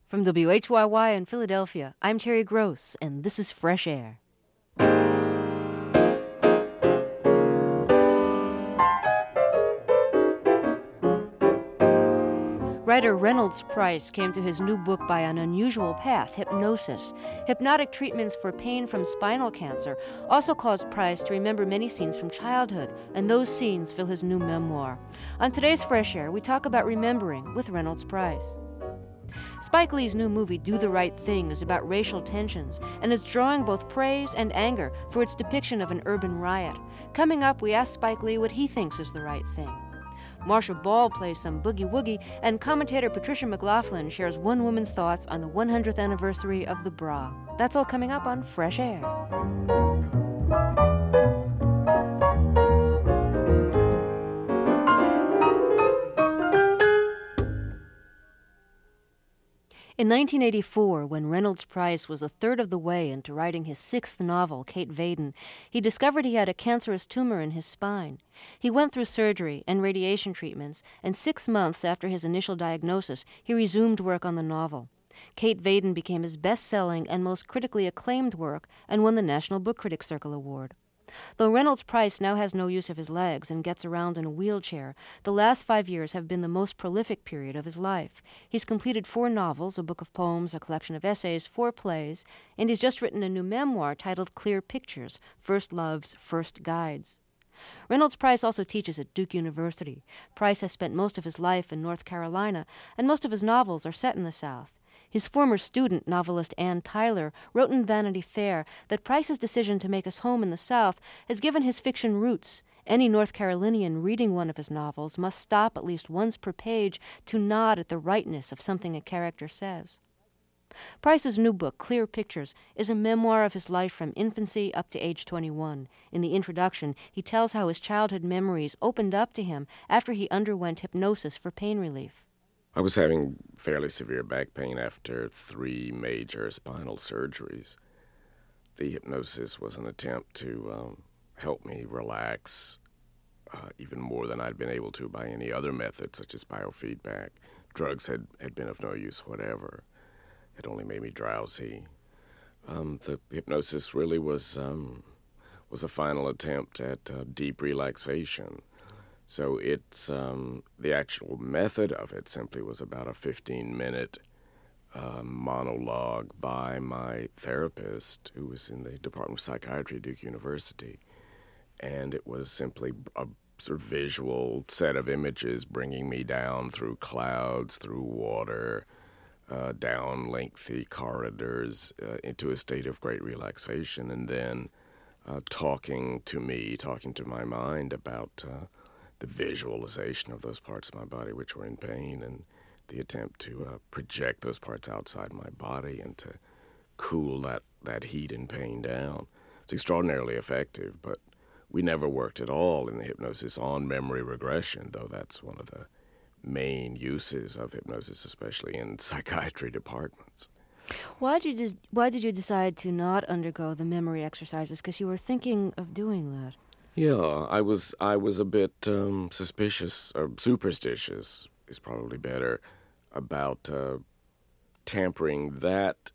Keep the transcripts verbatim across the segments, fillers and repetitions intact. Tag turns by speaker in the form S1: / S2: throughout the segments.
S1: From W H Y Y in Philadelphia, I'm Terry Gross, and this is Fresh Air. Writer Reynolds Price came to his new book by an unusual path, hypnosis. Hypnotic treatments for pain from spinal cancer also caused Price to remember many scenes from childhood, and those scenes fill his new memoir. On today's Fresh Air, we talk about remembering with Reynolds Price. Spike Lee's new movie, Do the Right Thing, is about racial tensions and is drawing both praise and anger for its depiction of an urban riot. Coming up, we ask Spike Lee what he thinks is the right thing. Marsha Ball plays some boogie woogie, and commentator Patricia McLaughlin shares one woman's thoughts on the one hundredth anniversary of the bra. That's all coming up on Fresh Air. In nineteen eighty-four, when Reynolds Price was a third of the way into writing his sixth novel, Kate Vaden, he discovered he had a cancerous tumor in his spine. He went through surgery and radiation treatments, and six months after his initial diagnosis, he resumed work on the novel. Kate Vaden became his best-selling and most critically acclaimed work and won the National Book Critics Circle Award. Though Reynolds Price now has no use of his legs and gets around in a wheelchair, the last five years have been the most prolific period of his life. He's completed four novels, a book of poems, a collection of essays, four plays, and he's just written a new memoir titled Clear Pictures, First Loves, First Guides. Reynolds Price also teaches at Duke University. Price has spent most of his life in North Carolina, and most of his novels are set in the South. His former student, novelist Ann Tyler, wrote in Vanity Fair that Price's decision to make his home in the South has given his fiction roots. Any North Carolinian reading one of his novels must stop at least once per page to nod at the rightness of something a character says. Price's new book, Clear Pictures, is a memoir of his life from infancy up to age twenty-one. In the introduction, he tells how his childhood memories opened up to him after he underwent hypnosis for pain relief.
S2: I was having fairly severe back pain after three major spinal surgeries. The hypnosis was an attempt to um, help me relax uh, even more than I'd been able to by any other method, such as biofeedback. Drugs had, had been of no use whatever. It only made me drowsy. Um, the hypnosis really was, um, was a final attempt at uh, deep relaxation. So it's, um, the actual method of it simply was about a fifteen-minute uh, monologue by my therapist, who was in the Department of Psychiatry at Duke University. And it was simply a sort of visual set of images bringing me down through clouds, through water, uh, down lengthy corridors uh, into a state of great relaxation, and then uh, talking to me, talking to my mind about uh, the visualization of those parts of my body which were in pain, and the attempt to uh, project those parts outside my body and to cool that, that heat and pain down. It's extraordinarily effective, but we never worked at all in the hypnosis on memory regression, though that's one of the main uses of hypnosis, especially in psychiatry departments.
S1: Why did you, why did you decide to not undergo the memory exercises? Because you were thinking of doing that.
S2: Yeah, I was I was a bit um, suspicious, or superstitious is probably better, about uh, tampering that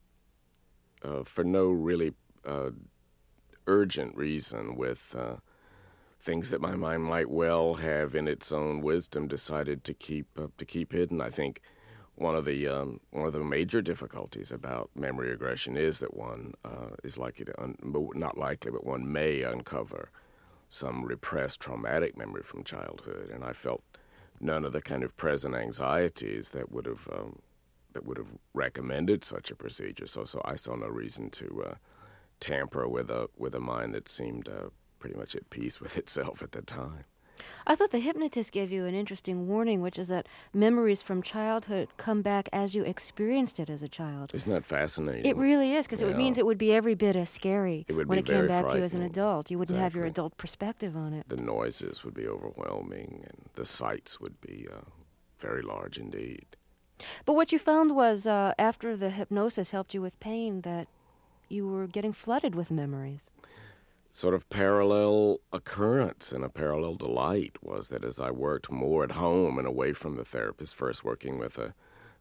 S2: uh, for no really uh, urgent reason with uh, things that my mind might well have in its own wisdom decided to keep uh, to keep hidden. I think one of the um, one of the major difficulties about memory regression is that one uh, is likely to, un- not likely, but one may uncover some repressed traumatic memory from childhood, and I felt none of the kind of present anxieties that would have um, that would have recommended such a procedure. So, so I saw no reason to uh, tamper with a with a mind that seemed uh, pretty much at peace with itself at the time.
S1: I thought the hypnotist gave you an interesting warning, which is that memories from childhood come back as you experienced it as a child.
S2: Isn't that fascinating?
S1: It really is, because
S2: yeah.
S1: it means it would be every bit as scary
S2: it would
S1: when
S2: be
S1: it came
S2: very
S1: back to you as an adult. You wouldn't
S2: exactly.
S1: have your adult perspective on it.
S2: The noises would be overwhelming, and the sights would be uh, very large indeed.
S1: But what you found was, uh, after the hypnosis helped you with pain, that you were getting flooded with memories.
S2: Sort of parallel occurrence and a parallel delight was that as I worked more at home and away from the therapist, first working with a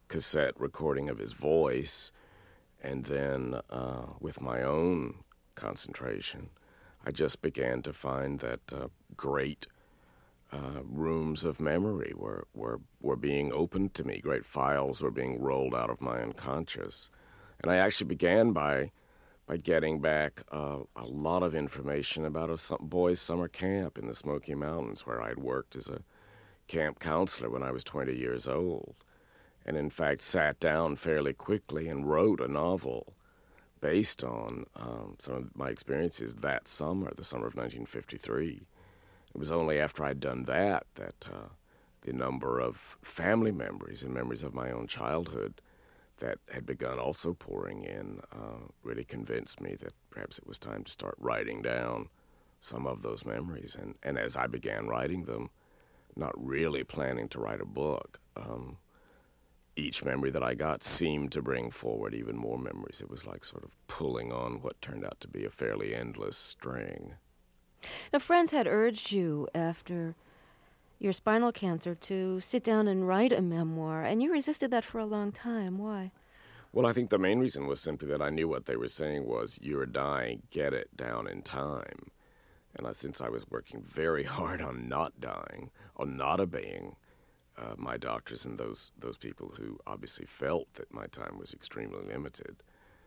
S2: cassette recording of his voice, and then uh, with my own concentration, I just began to find that uh, great uh, rooms of memory were, were, were being opened to me. Great files were being rolled out of my unconscious. And I actually began by by getting back uh, a lot of information about a some, boys' summer camp in the Smoky Mountains where I'd worked as a camp counselor when I was twenty years old. And in fact sat down fairly quickly and wrote a novel based on um, some of my experiences that summer, the summer of nineteen fifty-three. It was only after I'd done that that uh, the number of family memories and memories of my own childhood that had begun also pouring in uh, really convinced me that perhaps it was time to start writing down some of those memories. And, and as I began writing them, not really planning to write a book, um, each memory that I got seemed to bring forward even more memories. It was like sort of pulling on what turned out to be a fairly endless string.
S1: Now, friends had urged you after your spinal cancer to sit down and write a memoir, and you resisted that for a long time. Why?
S2: Well, I think the main reason was simply that I knew what they were saying was, you're dying, get it down in time. And I, since I was working very hard on not dying, on not obeying uh, my doctors and those, those people who obviously felt that my time was extremely limited,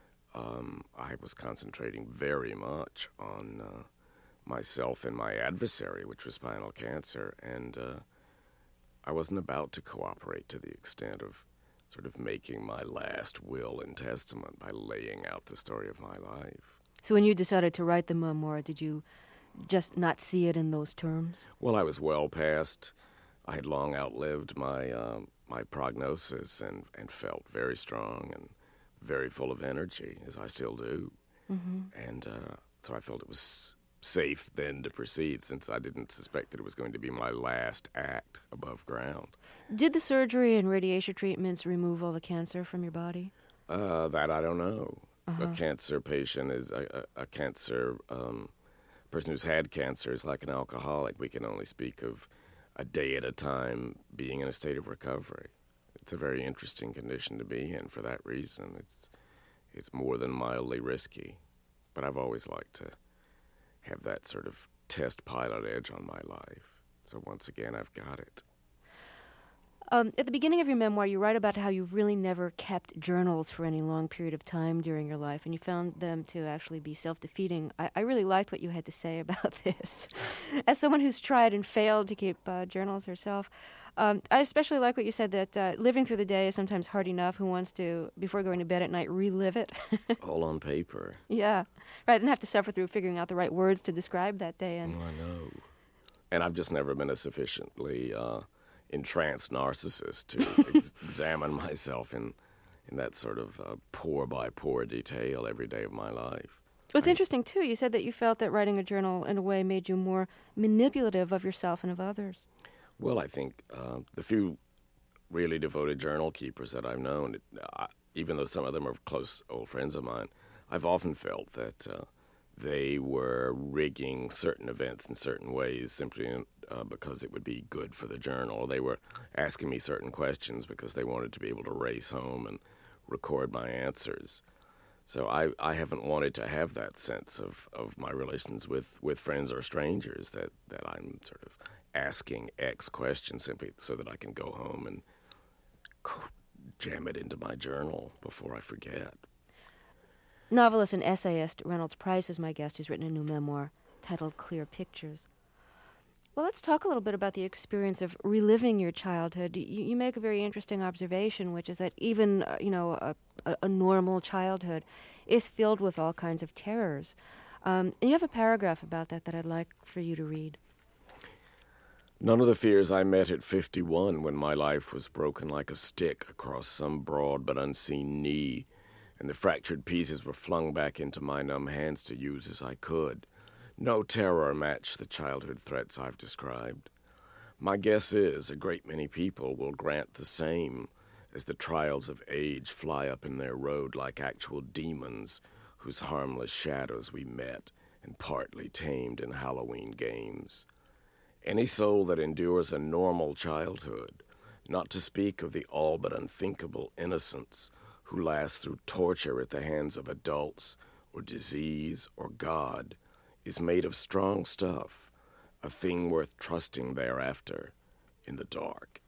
S2: um, I was concentrating very much on uh, myself and my adversary, which was spinal cancer, and uh, I wasn't about to cooperate to the extent of sort of making my last will and testament by laying out the story of my life.
S1: So when you decided to write the memoir, did you just not see it in those terms?
S2: Well, I was well past. I had long outlived my uh, my prognosis and, and felt very strong and very full of energy, as I still do. Mm-hmm. And uh, so I felt it was safe then to proceed, since I didn't suspect that it was going to be my last act above ground.
S1: Did the surgery and radiation treatments remove all the cancer from your body?
S2: Uh, that I don't know.
S1: Uh-huh.
S2: A cancer patient is a, a, a cancer um, person who's had cancer is like an alcoholic. We can only speak of a day at a time being in a state of recovery. It's a very interesting condition to be in for that reason. It's it's more than mildly risky, but I've always liked to have that sort of test pilot edge on my life. So once again, I've got it.
S1: Um, at the beginning of your memoir, you write about how you really never kept journals for any long period of time during your life, and you found them to actually be self-defeating. I, I really liked what you had to say about this. As someone who's tried and failed to keep uh, journals herself, um, I especially like what you said, that uh, living through the day is sometimes hard enough. Who wants to, before going to bed at night, relive it?
S2: All on paper.
S1: Yeah. Right, and have to suffer through figuring out the right words to describe that day. And
S2: oh, I know. And I've just never been a sufficiently uh, entranced narcissist to ex- examine myself in, in that sort of uh, pour-by-pour detail every day of my life.
S1: What's
S2: I,
S1: interesting, too, you said that you felt that writing a journal, in a way, made you more manipulative of yourself and of others.
S2: Well, I think uh, the few really devoted journal keepers that I've known, uh, even though some of them are close old friends of mine, I've often felt that uh, they were rigging certain events in certain ways simply uh, because it would be good for the journal. They were asking me certain questions because they wanted to be able to race home and record my answers. So I, I haven't wanted to have that sense of, of my relations with, with friends or strangers, that, that I'm sort of asking X questions simply so that I can go home and jam it into my journal before I forget.
S1: Novelist and essayist Reynolds Price is my guest, who's written a new memoir titled Clear Pictures. Well, let's talk a little bit about the experience of reliving your childhood. You, you make a very interesting observation, which is that even, uh, you know, a, a, a normal childhood is filled with all kinds of terrors. Um, and you have a paragraph about that that I'd like for you to read.
S2: None of the fears I met at fifty-one, when my life was broken like a stick across some broad but unseen knee, and the fractured pieces were flung back into my numb hands to use as I could. No terror matched the childhood threats I've described. My guess is a great many people will grant the same, as the trials of age fly up in their road like actual demons whose harmless shadows we met and partly tamed in Halloween games. Any soul that endures a normal childhood not to speak of the all but unthinkable innocents who last through torture at the hands of adults or disease or God, is made of strong stuff, a thing worth trusting thereafter in the dark.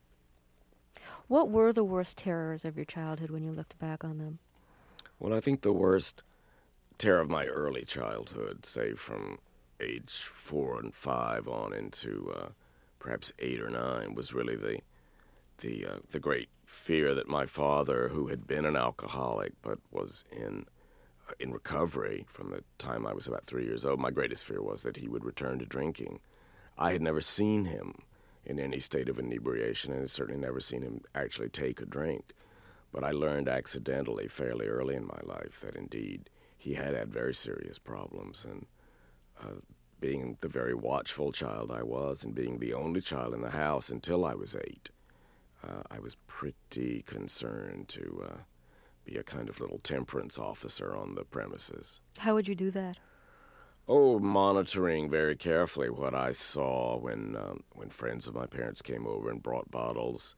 S1: What were the worst terrors of your childhood when you looked back on them?
S2: Well, I think the worst terror of my early childhood, say from age four and five on into uh, perhaps eight or nine, was really the the uh, the great fear that my father, who had been an alcoholic but was in uh, in recovery from the time I was about three years old, my greatest fear was that he would return to drinking. I had never seen him in any state of inebriation, and had certainly never seen him actually take a drink. But I learned accidentally, fairly early in my life, that indeed he had had very serious problems. And uh, being the very watchful child I was, and being the only child in the house until I was eight, uh, I was pretty concerned to uh, be a kind of little temperance officer on the premises.
S1: How would you do that?
S2: Oh, monitoring very carefully what I saw when um, when friends of my parents came over and brought bottles,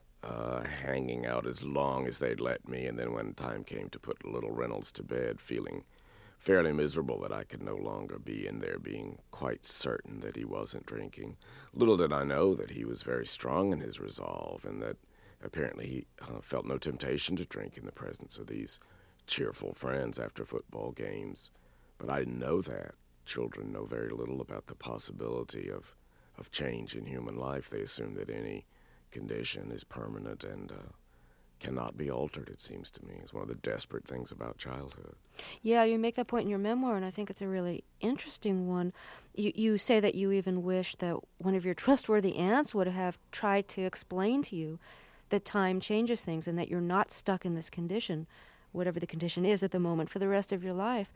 S2: uh, hanging out as long as they'd let me, and then when time came to put little Reynolds to bed, feeling fairly miserable that I could no longer be in there, being quite certain that he wasn't drinking. Little did I know that he was very strong in his resolve, and that apparently he uh, felt no temptation to drink in the presence of these cheerful friends after football games. But I didn't know that. Children know very little about the possibility of, of change in human life. They assume that any condition is permanent and uh, cannot be altered, it seems to me. It's one of the desperate things about childhood.
S1: Yeah, you make that point in your memoir, and I think it's a really interesting one. You, you say that you even wish that one of your trustworthy aunts would have tried to explain to you that time changes things and that you're not stuck in this condition, whatever the condition is at the moment, for the rest of your life.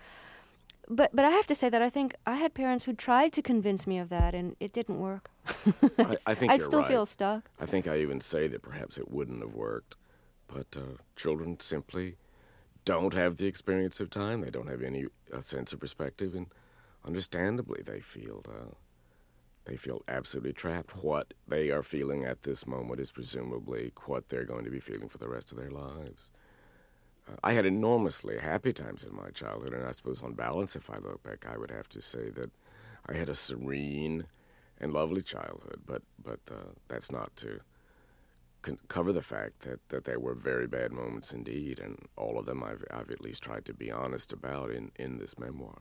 S1: But but I have to say that I think I had parents who tried to convince me of that, and it didn't work.
S2: I, I think
S1: I'd
S2: you're
S1: still
S2: right.
S1: feel stuck.
S2: I think I even say that perhaps it wouldn't have worked. But uh, children simply don't have the experience of time. They don't have any uh, sense of perspective, and understandably they feel uh, they feel absolutely trapped. What they are feeling at this moment is presumably what they're going to be feeling for the rest of their lives. Uh, I had enormously happy times in my childhood, and I suppose on balance, if I look back, I would have to say that I had a serene and lovely childhood, but but uh, that's not to con- cover the fact that, that there were very bad moments indeed, and all of them I've, I've at least tried to be honest about in, in this memoir.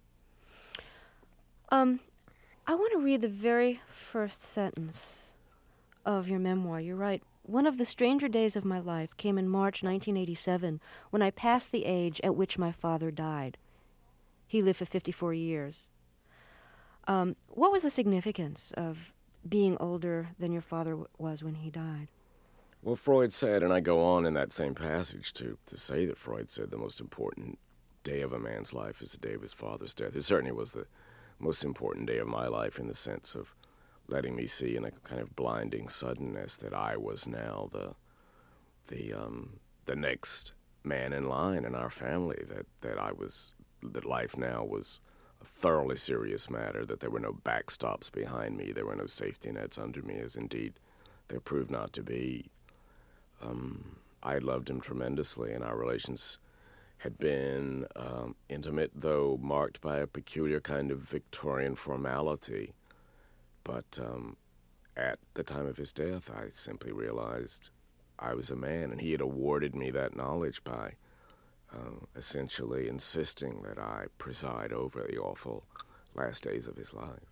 S1: Um, I want to read the very first sentence of your memoir. You write, "One of the stranger days of my life came in March nineteen eighty-seven, when I passed the age at which my father died. He lived for fifty-four years. Um, what was the significance of being older than your father w- was when he died?"
S2: Well, Freud said, and I go on in that same passage to, to say that Freud said the most important day of a man's life is the day of his father's death. It certainly was the most important day of my life in the sense of letting me see in a kind of blinding suddenness that I was now the the um, the next man in line in our family, that, that I was, that life now was a thoroughly serious matter, that there were no backstops behind me, there were no safety nets under me, as indeed there proved not to be. Um, I loved him tremendously, and our relations had been um, intimate, though marked by a peculiar kind of Victorian formality. But um, at the time of his death, I simply realized I was a man, and he had awarded me that knowledge by uh, essentially insisting that I preside over the awful last days of his life.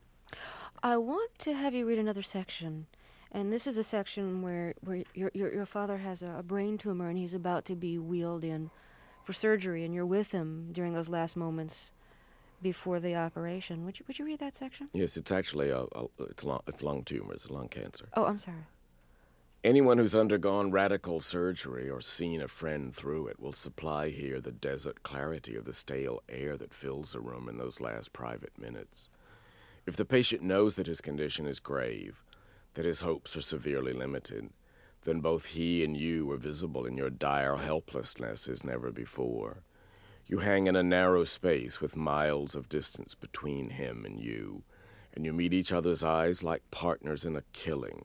S1: I want to have you read another section, and this is a section where, where your, your your father has a, a brain tumor, and he's about to be wheeled in for surgery, and you're with him during those last moments before the operation. Would you would you read that section?
S2: Yes, it's actually a, a it's, lung, it's lung tumor, it's lung cancer.
S1: Oh, I'm sorry.
S2: Anyone who's undergone radical surgery or seen a friend through it will supply here the desert clarity of the stale air that fills a room in those last private minutes. If the patient knows that his condition is grave, that his hopes are severely limited, then both he and you are visible in your dire helplessness as never before. You hang in a narrow space with miles of distance between him and you, and you meet each other's eyes like partners in a killing,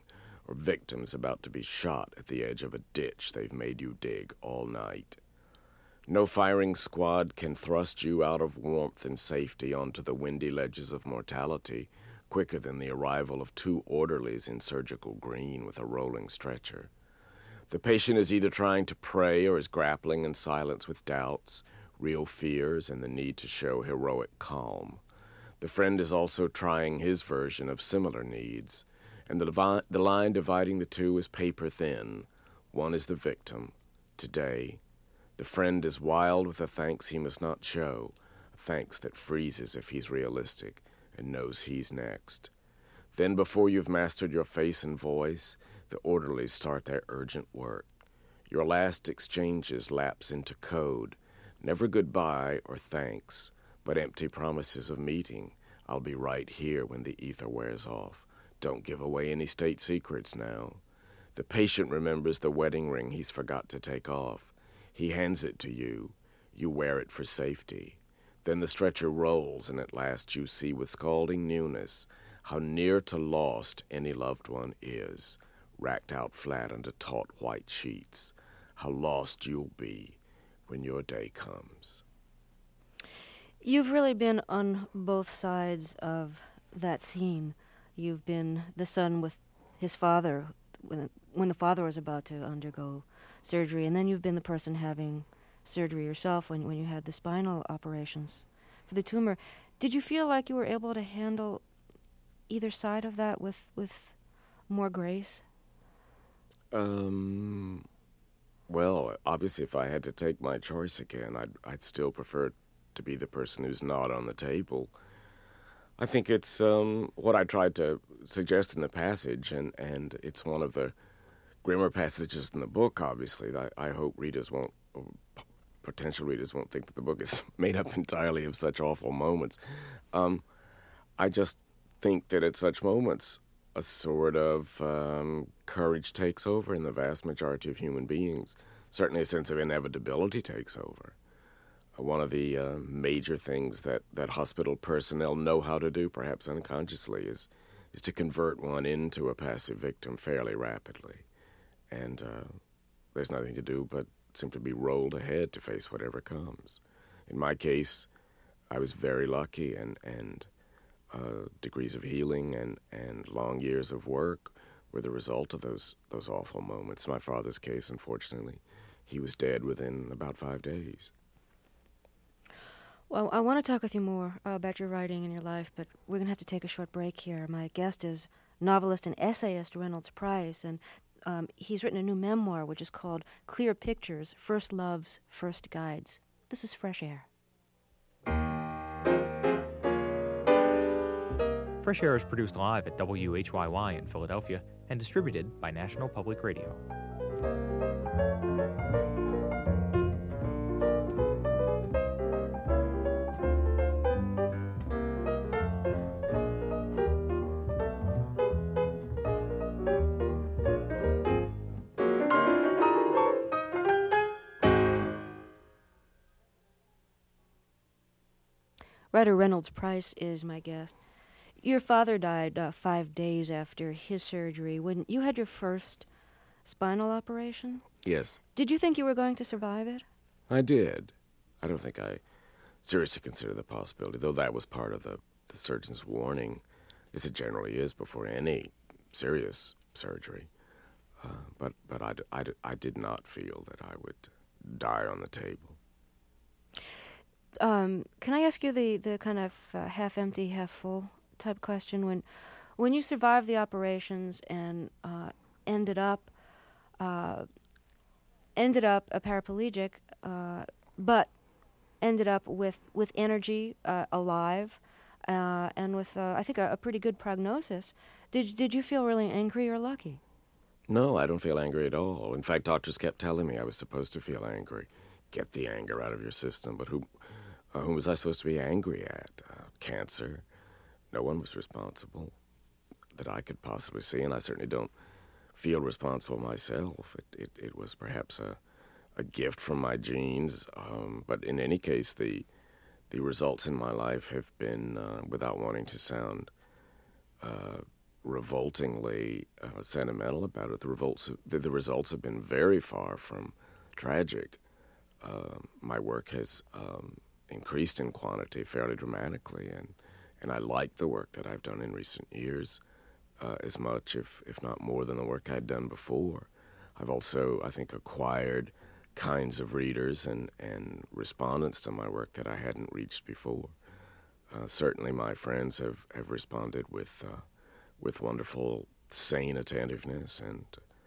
S2: or victims about to be shot at the edge of a ditch they've made you dig all night. No firing squad can thrust you out of warmth and safety onto the windy ledges of mortality quicker than the arrival of two orderlies in surgical green with a rolling stretcher. The patient is either trying to pray or is grappling in silence with doubts, real fears, and the need to show heroic calm. The friend is also trying his version of similar needs, and the, divi- the line dividing the two is paper thin. One is the victim. Today, the friend is wild with a thanks he must not show, a thanks that freezes if he's realistic and knows he's next. Then, before you've mastered your face and voice, the orderlies start their urgent work. Your last exchanges lapse into code, never goodbye or thanks, but empty promises of meeting. I'll be right here when the ether wears off. Don't give away any state secrets now. The patient remembers the wedding ring he's forgot to take off. He hands it to you. You wear it for safety. Then the stretcher rolls, and at last you see with scalding newness how near to lost any loved one is, racked out flat under taut white sheets. How lost you'll be when your day comes.
S1: You've really been on both sides of that scene. You've been the son with his father when, when the father was about to undergo surgery, and then you've been the person having surgery yourself when, when you had the spinal operations for the tumor. Did you feel like you were able to handle either side of that with, with more grace?
S2: Um, well, obviously if I had to take my choice again, I'd, I'd still prefer to be the person who's not on the table. I think it's um, what I tried to suggest in the passage, and, and it's one of the grimmer passages in the book, obviously. I, I hope readers won't, or potential readers won't think that the book is made up entirely of such awful moments. Um, I just think that at such moments, a sort of um, courage takes over in the vast majority of human beings. Certainly a sense of inevitability takes over. Uh, one of the uh, major things that, that hospital personnel know how to do, perhaps unconsciously, is, is to convert one into a passive victim fairly rapidly. And uh, there's nothing to do but simply be rolled ahead to face whatever comes. In my case, I was very lucky, and, and uh, degrees of healing and, and long years of work were the result of those, those awful moments. In my father's case, unfortunately, he was dead within about five days.
S1: Well, I want to talk with you more uh, about your writing and your life, but we're going to have to take a short break here. My guest is novelist and essayist Reynolds Price, and um, he's written a new memoir which is called Clear Pictures, First Loves, First Guides. This is Fresh Air.
S3: Fresh Air is produced live at W H Y Y in Philadelphia and distributed by National Public Radio.
S1: Writer Reynolds Price is my guest. Your father died uh, five days after his surgery when you had your first spinal operation.
S2: Yes.
S1: Did you think you were going to survive it?
S2: I did. I don't think I seriously considered the possibility, though that was part of the, the surgeon's warning, as it generally is before any serious surgery. Uh, but but I, I, I did not feel that I would die on the table.
S1: Um, can I ask you the, the kind of uh, half-empty, half-full type question? When when you survived the operations and uh, ended up uh, ended up a paraplegic, uh, but ended up with with energy, uh, alive, uh, and with uh, I think a, a pretty good prognosis. Did did you feel really angry or lucky?
S2: No, I don't feel angry at all. In fact, doctors kept telling me I was supposed to feel angry. Get the anger out of your system. But who, uh, who was I supposed to be angry at? Uh, cancer. No one was responsible that I could possibly see, and I certainly don't feel responsible myself. It it, it was perhaps a, a gift from my genes, um, but in any case, the the results in my life have been, uh, without wanting to sound uh, revoltingly uh, sentimental about it. The, revolts, the, the results have been very far from tragic. Uh, my work has um, increased in quantity fairly dramatically, and, and I like the work that I've done in recent years uh, as much, if, if not more, than the work I'd done before. I've also, I think, acquired kinds of readers and, and respondents to my work that I hadn't reached before. Uh, certainly my friends have, have responded with uh, with wonderful, sane attentiveness, and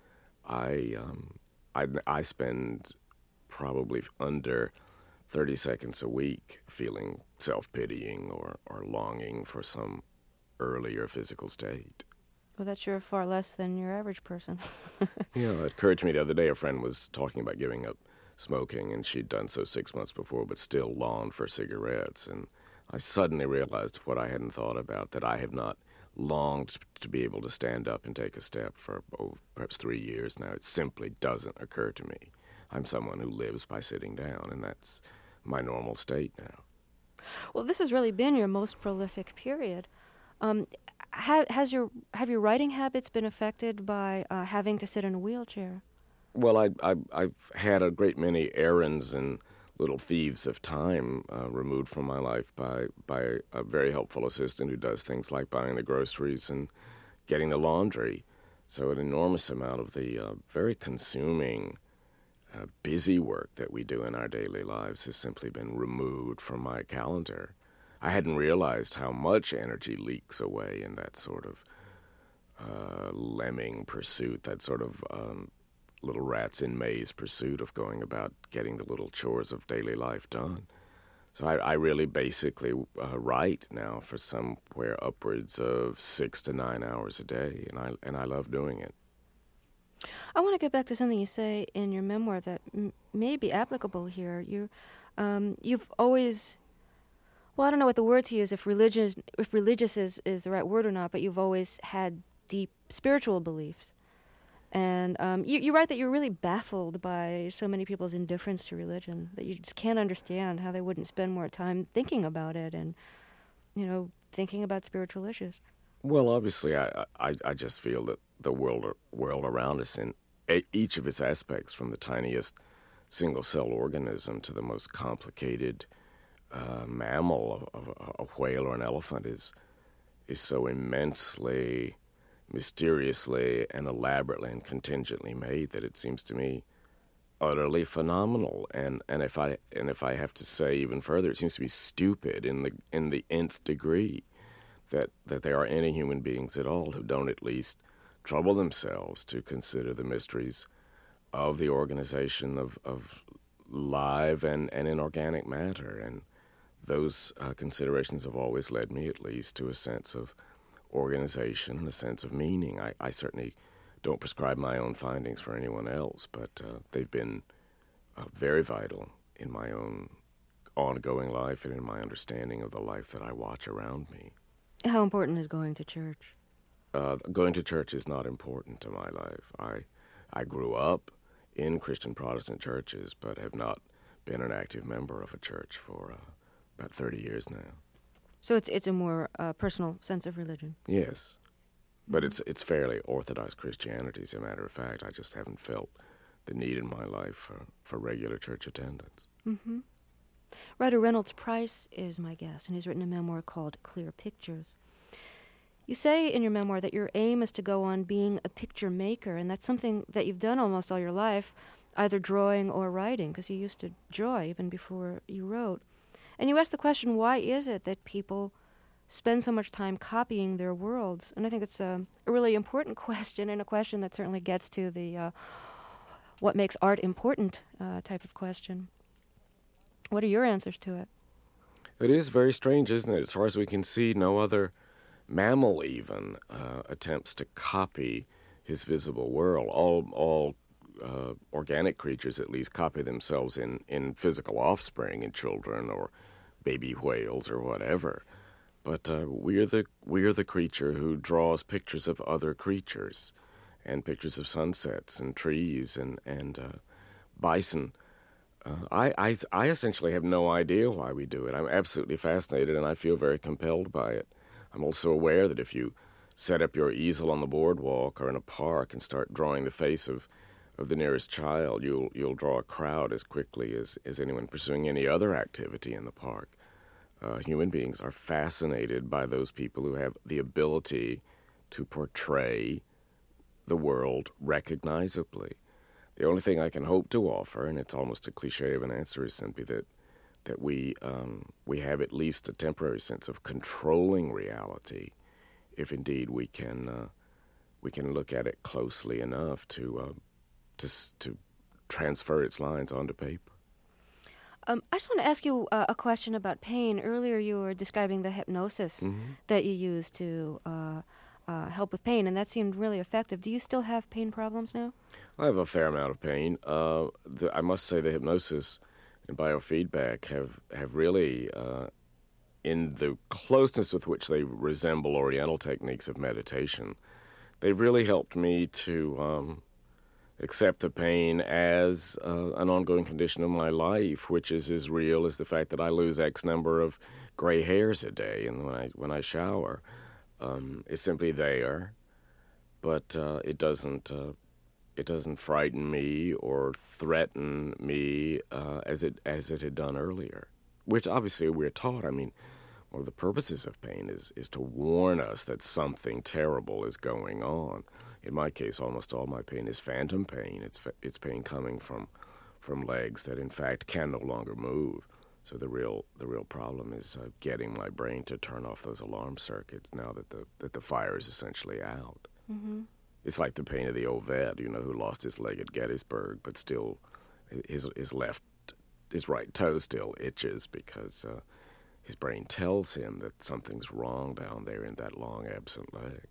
S2: I, um, I, I spend probably under thirty seconds a week feeling self-pitying or, or longing for some earlier physical state.
S1: Well, that's sure far less than your average person.
S2: Yeah, it occurred to me the other day, a friend was talking about giving up smoking, and she'd done so six months before, but still longed for cigarettes, and I suddenly realized what I hadn't thought about, that I have not longed to be able to stand up and take a step for oh, perhaps three years now. It simply doesn't occur to me. I'm someone who lives by sitting down, and that's my normal state now.
S1: Well, this has really been your most prolific period. Um, ha- has your have your writing habits been affected by uh, having to sit in a wheelchair?
S2: Well, I, I, I've had a great many errands and little thieves of time uh, removed from my life by, by a very helpful assistant who does things like buying the groceries and getting the laundry. So an enormous amount of the uh, very consuming, uh, busy work that we do in our daily lives has simply been removed from my calendar. I hadn't realized how much energy leaks away in that sort of uh, lemming pursuit, that sort of um, little rats in maze pursuit of going about getting the little chores of daily life done. So I, I really basically uh, write now for somewhere upwards of six to nine hours a day, and I and I love doing it.
S1: I want to get back to something you say in your memoir that m- may be applicable here. You, um, you've always, well, I don't know what the word to use, if religious, if religious is, is the right word or not, but you've always had deep spiritual beliefs. And um, you, you write that you're really baffled by so many people's indifference to religion, that you just can't understand how they wouldn't spend more time thinking about it and, you know, thinking about spiritual issues.
S2: Well, obviously, I, I, I just feel that the world world around us, in a, each of its aspects, from the tiniest single-cell organism to the most complicated uh, mammal, of, of a whale or an elephant, is is so immensely, mysteriously and elaborately and contingently made that it seems to me utterly phenomenal. And, and if I and if I have to say even further, it seems to be stupid in the in the nth degree that that there are any human beings at all who don't at least trouble themselves to consider the mysteries of the organization of, of live and, and inorganic matter. And those uh, considerations have always led me, at least, to a sense of organization and a sense of meaning. I, I certainly don't prescribe my own findings for anyone else, but uh, they've been uh, very vital in my own ongoing life and in my understanding of the life that I watch around me.
S1: How important is going to church?
S2: Uh, going to church is not important to my life. I, I grew up in Christian Protestant churches, but have not been an active member of a church for uh, about thirty years now.
S1: So it's it's a more uh, personal sense of religion.
S2: Yes, but it's it's fairly Orthodox Christianity, as a matter of fact. I just haven't felt the need in my life for, for regular church attendance.
S1: Mm-hmm. Writer Reynolds Price is my guest, and he's written a memoir called Clear Pictures. You say in your memoir that your aim is to go on being a picture maker, and that's something that you've done almost all your life, either drawing or writing, because you used to draw even before you wrote. And you ask the question, why is it that people spend so much time copying their worlds? And I think it's a, a really important question, and a question that certainly gets to the uh, what makes art important uh, type of question. What are your answers to it?
S2: It is very strange, isn't it? As far as we can see, no other mammal even uh, attempts to copy his visible world. All all uh, organic creatures at least copy themselves in, in physical offspring, in children or baby whales or whatever. But uh, we're the we're the creature who draws pictures of other creatures, and pictures of sunsets and trees and and uh, bison. Uh, I, I, I essentially have no idea why we do it. I'm absolutely fascinated, and I feel very compelled by it. I'm also aware that if you set up your easel on the boardwalk or in a park and start drawing the face of, of the nearest child, you'll you'll draw a crowd as quickly as, as anyone pursuing any other activity in the park. Uh, human beings are fascinated by those people who have the ability to portray the world recognizably. The only thing I can hope to offer, and it's almost a cliche of an answer, is simply that that we um, we have at least a temporary sense of controlling reality, if indeed we can uh, we can look at it closely enough to uh, to to transfer its lines onto paper.
S1: Um, I just want to ask you uh, a question about pain. Earlier, you were describing the hypnosis
S2: Mm-hmm.
S1: that you use to uh, uh, help with pain, and that seemed really effective. Do you still have pain problems now?
S2: I have a fair amount of pain. Uh, the, I must say the hypnosis and biofeedback have, have really, uh, in the closeness with which they resemble Oriental techniques of meditation, they've really helped me to um, accept the pain as uh, an ongoing condition of my life, which is as real as the fact that I lose X number of gray hairs a day and when I, when I shower. Um, it's simply there, but uh, it doesn't... Uh, It doesn't frighten me or threaten me uh, as it as it had done earlier, which obviously we're taught. I mean, one of the purposes of pain is, is to warn us that something terrible is going on. In my case, almost all my pain is phantom pain. It's it's pain coming from from legs that in fact can no longer move. So the real the real problem is uh, getting my brain to turn off those alarm circuits now that the that the fire is essentially out.
S1: Mm-hmm.
S2: It's like the pain of the old vet, you know, who lost his leg at Gettysburg, but still his his left, his right toe still itches because uh, his brain tells him that something's wrong down there in that long absent leg.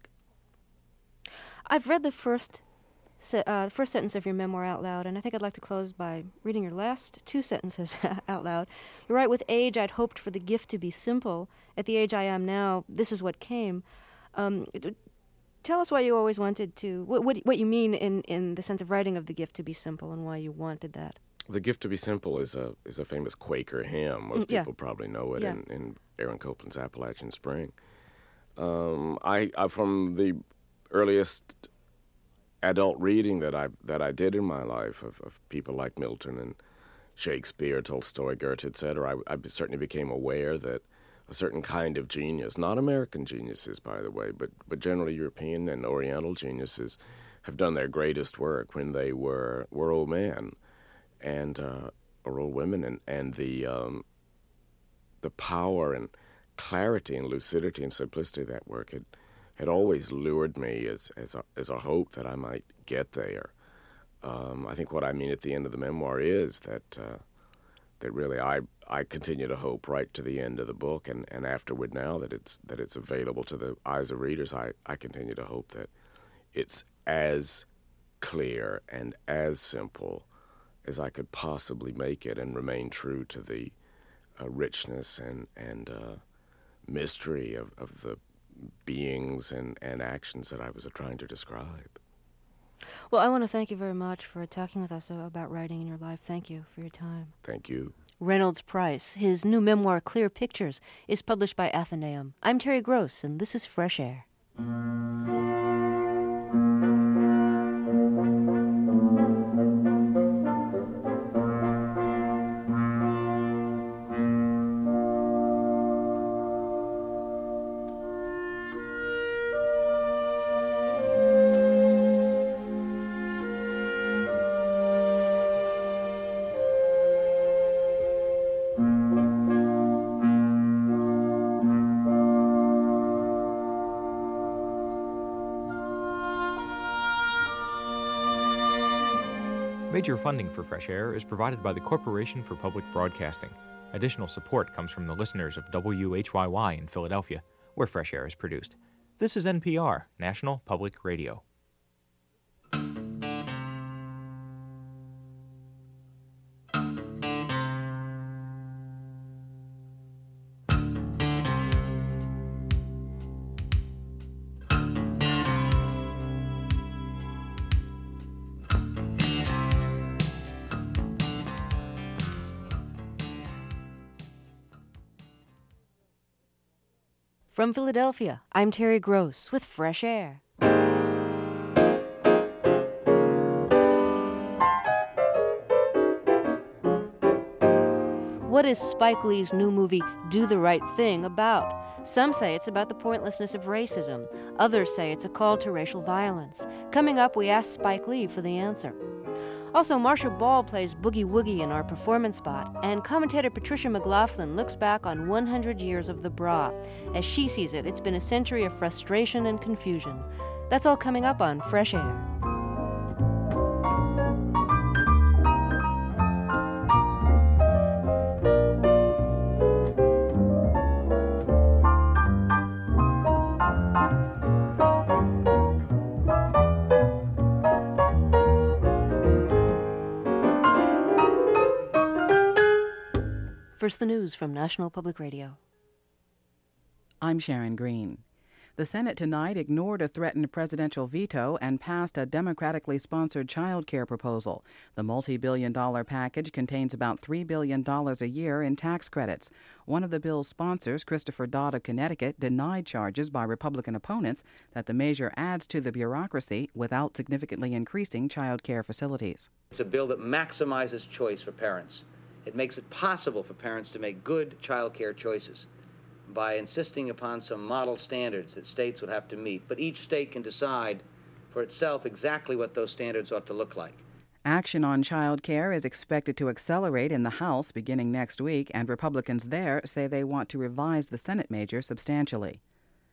S1: I've read the first se- uh, first sentence of your memoir out loud, and I think I'd like to close by reading your last two sentences out loud. You write, "With age, I'd hoped for the gift to be simple. At the age I am now, this is what came." Um, it, Tell us why you always wanted to, what, what what you mean in, in the sense of writing of the gift to be simple and why you wanted that.
S2: The Gift to be Simple is a is a famous Quaker hymn. Most
S1: Mm, yeah.
S2: people probably know it
S1: Yeah.
S2: in, in Aaron Copland's Appalachian Spring. Um, I, I from the earliest adult reading that I that I did in my life of, of people like Milton and Shakespeare, Tolstoy, Goethe, et cetera, I, I certainly became aware that a certain kind of genius, not American geniuses, by the way, but, but generally European and Oriental geniuses, have done their greatest work when they were were old men and uh, or old women, and and the um, the power and clarity and lucidity and simplicity of that work had had always lured me as as a, as a hope that I might get there. Um, I think what I mean at the end of the memoir is that uh, that really I. I continue to hope right to the end of the book and, and afterward now that it's that it's available to the eyes of readers, I, I continue to hope that it's as clear and as simple as I could possibly make it and remain true to the uh, richness and, and uh, mystery of, of the beings and, and actions that I was uh, trying to describe.
S1: Well, I want to thank you very much for talking with us about writing in your life. Thank you for your time.
S2: Thank you.
S1: Reynolds Price. His new memoir, Clear Pictures, is published by Athenaeum. I'm Terry Gross, and this is Fresh Air.
S3: Major funding for Fresh Air is provided by the Corporation for Public Broadcasting. Additional support comes from the listeners of W H Y Y in Philadelphia, where Fresh Air is produced. This is N P R, National Public Radio.
S1: From Philadelphia, I'm Terry Gross with Fresh Air. What is Spike Lee's new movie, Do the Right Thing, about? Some say it's about the pointlessness of racism. Others say it's a call to racial violence. Coming up, we ask Spike Lee for the answer. Also, Marcia Ball plays Boogie Woogie in our performance spot, and commentator Patricia McLaughlin looks back on one hundred years of the bra. As she sees it, it's been a century of frustration and confusion. That's all coming up on Fresh Air. First, the news from National Public Radio.
S4: I'm Sharon Green. The Senate tonight ignored a threatened presidential veto and passed a democratically sponsored child care proposal. The multi-billion dollar package contains about three billion dollars a year in tax credits. One of the bill's sponsors, Christopher Dodd of Connecticut, denied charges by Republican opponents that the measure adds to the bureaucracy without significantly increasing child care facilities.
S5: It's a bill that maximizes choice for parents. It makes it possible for parents to make good child care choices by insisting upon some model standards that states would have to meet. But each state can decide for itself exactly what those standards ought to look like.
S4: Action on child care is expected to accelerate in the House beginning next week, and Republicans there say they want to revise the Senate measure substantially.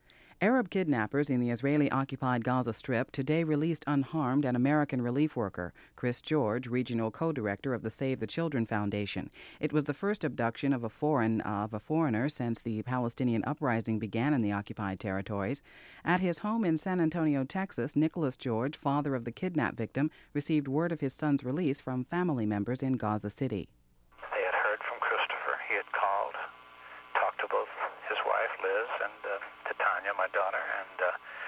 S4: Arab kidnappers in the Israeli-occupied Gaza Strip today released unharmed an American relief worker, Chris George, regional co-director of the Save the Children Foundation. It was the first abduction of a foreign of a foreigner since the Palestinian uprising began in the occupied territories. At his home in San Antonio, Texas, Nicholas George, father of the kidnap victim, received word of his son's release from family members in Gaza City.
S6: They had heard from Christopher. He had called, talked to both his wife, Liz, and uh, to Tanya, my daughter, and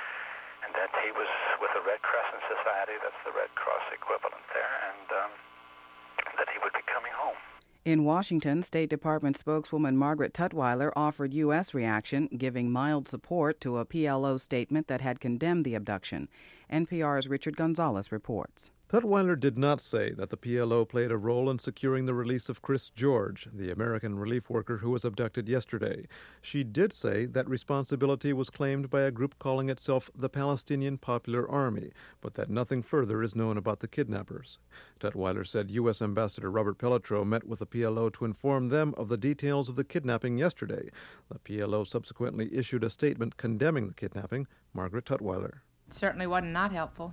S6: uh, and that he was with the Red Crescent Society, that's the Red Cross equivalent there, and um, that he would be coming home.
S4: In Washington, State Department spokeswoman Margaret Tutwiler offered U S reaction, giving mild support to a P L O statement that had condemned the abduction. N P R's Richard Gonzalez reports.
S7: Tutwiler did not say that the P L O played a role in securing the release of Chris George, the American relief worker who was abducted yesterday. She did say that responsibility was claimed by a group calling itself the Palestinian Popular Army, but that nothing further is known about the kidnappers. Tutwiler said U S Ambassador Robert Pelletreau met with the P L O to inform them of the details of the kidnapping yesterday. The P L O subsequently issued a statement condemning the kidnapping. Margaret Tutwiler.
S8: It certainly wasn't not helpful.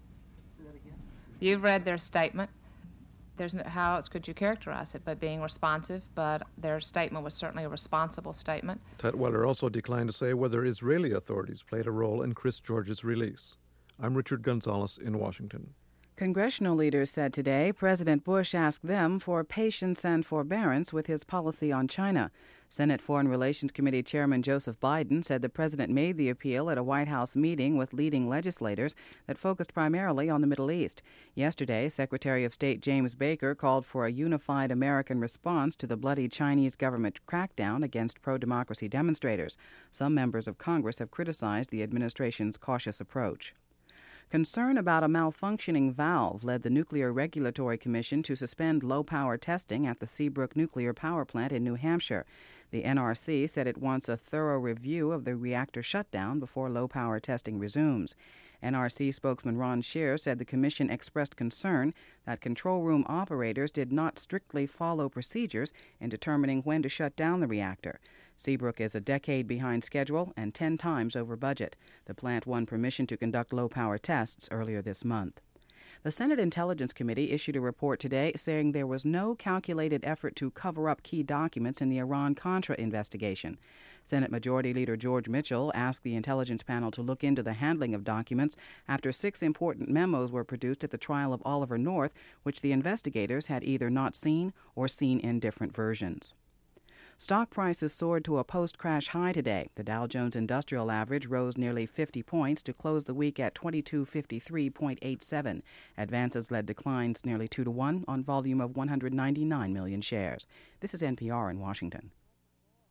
S8: You've read their statement. There's no, how else could you characterize it? By being responsive, but their statement was certainly a responsible statement.
S7: Tutwiler also declined to say whether Israeli authorities played a role in Chris George's release. I'm Richard Gonzalez in Washington.
S4: Congressional leaders said today President Bush asked them for patience and forbearance with his policy on China. Senate Foreign Relations Committee Chairman Joseph Biden said the president made the appeal at a White House meeting with leading legislators that focused primarily on the Middle East. Yesterday, Secretary of State James Baker called for a unified American response to the bloody Chinese government crackdown against pro-democracy demonstrators. Some members of Congress have criticized the administration's cautious approach. Concern about a malfunctioning valve led the Nuclear Regulatory Commission to suspend low-power testing at the Seabrook Nuclear Power Plant in New Hampshire. The N R C said it wants a thorough review of the reactor shutdown before low-power testing resumes. N R C spokesman Ron Scheer said the commission expressed concern that control room operators did not strictly follow procedures in determining when to shut down the reactor. Seabrook is a decade behind schedule and ten times over budget. The plant won permission to conduct low-power tests earlier this month. The Senate Intelligence Committee issued a report today saying there was no calculated effort to cover up key documents in the Iran-Contra investigation. Senate Majority Leader George Mitchell asked the intelligence panel to look into the handling of documents after six important memos were produced at the trial of Oliver North, which the investigators had either not seen or seen in different versions. Stock prices soared to a post-crash high today. The Dow Jones Industrial Average rose nearly fifty points to close the week at twenty-two fifty-three point eight seven. Advances led declines nearly two to one on volume of one hundred ninety-nine million shares. This is N P R in Washington.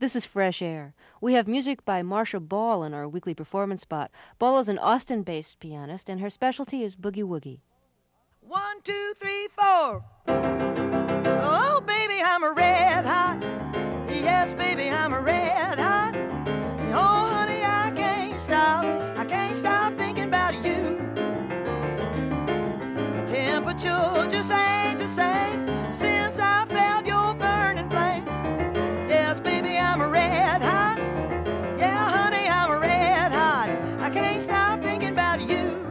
S1: This is Fresh Air. We have music by Marcia Ball in our weekly performance spot. Ball is an Austin-based pianist, and her specialty is boogie woogie.
S9: One, two, three, four. Oh, baby, I'm a red hot. Yes, baby, I'm a red hot. Oh, honey, I can't stop. I can't stop thinking about you. The temperature just ain't the same since I felt your burning flame. Yes, baby, I'm a red hot. Yeah, honey, I'm a red hot. I can't stop thinking about you.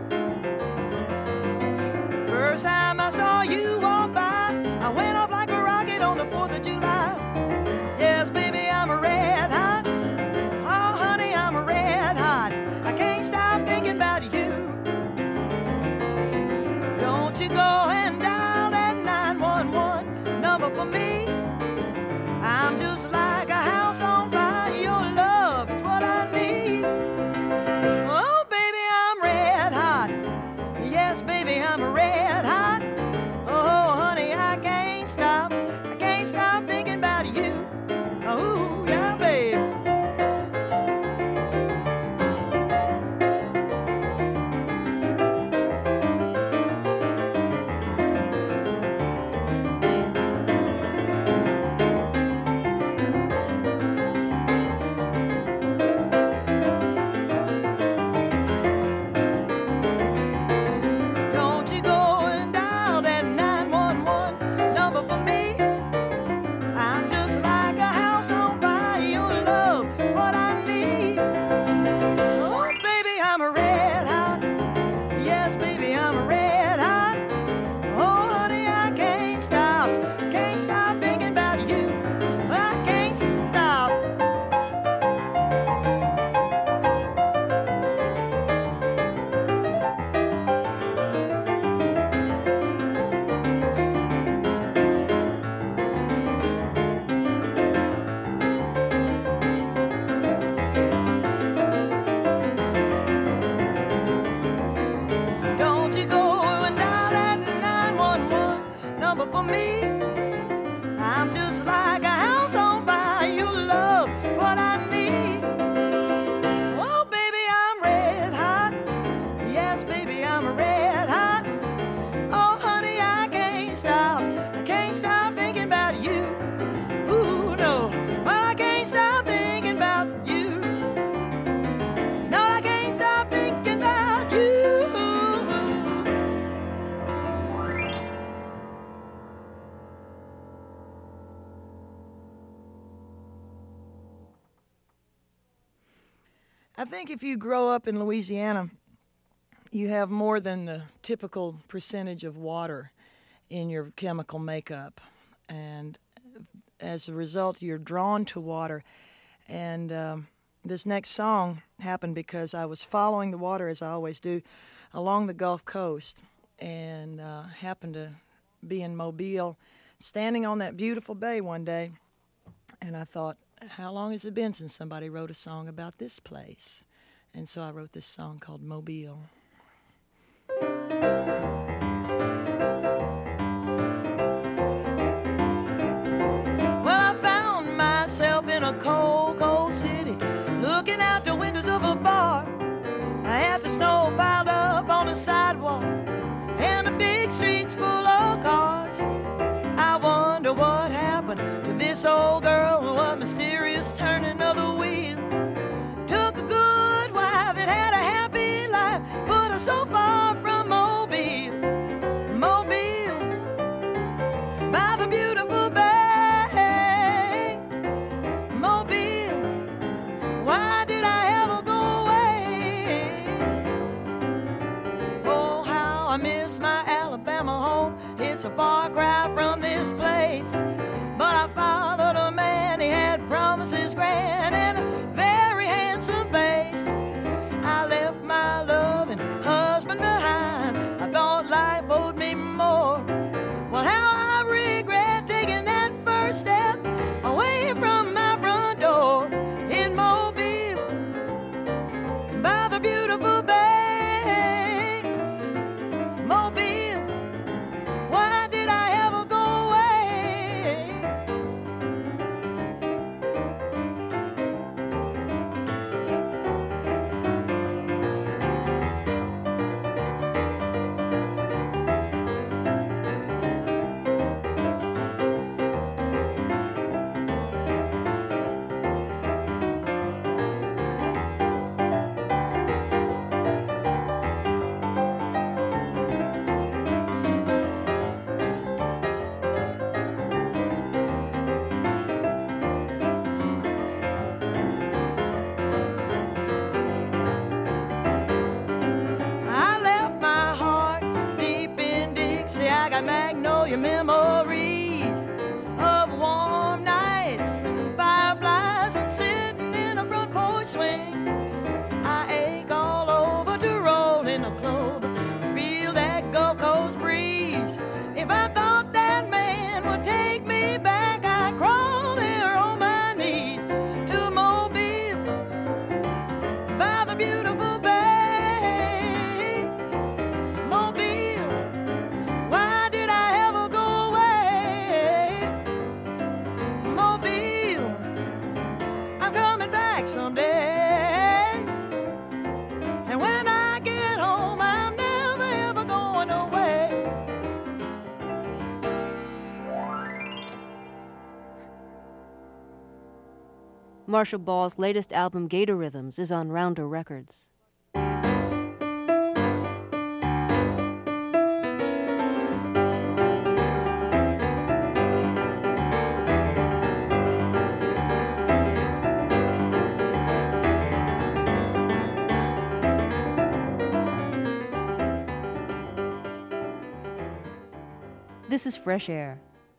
S9: First time I saw you walk by, I went off like a rocket on the fourth of July. Yes, baby, I'm a red hot. Oh, honey, I'm a red hot. I can't stop thinking about you. Don't you go and dial that nine one one number for me. I'm just like a house on fire. Your love is what I need. Oh, baby, I'm red hot. Yes, baby, I'm a red hot. Oh, honey, I can't stop. I can't stop thinking about you. Oh, yeah, baby. Don't you go and dial that nine one one number for me. I'm just like a house on fire. Your love, what I need. Oh, baby, I'm a red hot. Yes, baby, I'm a red hot. Oh, honey, I can't stop. Can't stop thinking about you. I can't stop. Don't you go and dial that nine one one number for me. I'm just like a house on fire. Your love, what I need. Oh, baby, I'm red hot. Yes, baby, I'm a red hot. Oh, honey, I can't stop. I can't stop thinking about you. Ooh, no. Well, I can't stop thinking about you. No, I can't stop thinking about you. I think if you grow up in Louisiana, you have more than the typical percentage of water in your chemical makeup. And as a result, you're drawn to water. And um, this next song happened because I was following the water, as I always do, along the Gulf Coast, and uh, happened to be in Mobile, standing on that beautiful bay one day. And I thought, how long has it been since somebody wrote a song about this place? And so I wrote this song called Mobile. Well, I found myself in a cold, cold city, looking out the windows of a bar. I had the snow piled up on the sidewalk, and the big streets full of cars. I wonder what happened to this old girl, what mysterious turning of the wheel. Took a good wife and had a happy life, put her so far from Mobile, Mobile, by the beautiful bay, Mobile. Why did I ever go away? Oh, how I miss my Alabama home. It's a far cry from this place, but I followed a man, he had promises grand and a very handsome face. I left my loving husband behind, I thought life owed me more. Well, how I regret taking that first step away from my front door in Mobile, by the beautiful bay, Mobile. Why did I ever go away? you memories of warm nights and fireflies and sitting in a front porch swing. I ache all over to roll in a club, feel that Gulf Coast breeze. If I thought that man would take me back, I'd crawl there on my knees to Mobile by the beautiful bay. Mobile, why did I ever go away? Mobile, I'm coming back someday. And when I get home, I'm never ever going away.
S1: Marcia Ball's latest album, Gator Rhythms, is on Rounder Records. This is Fresh Air.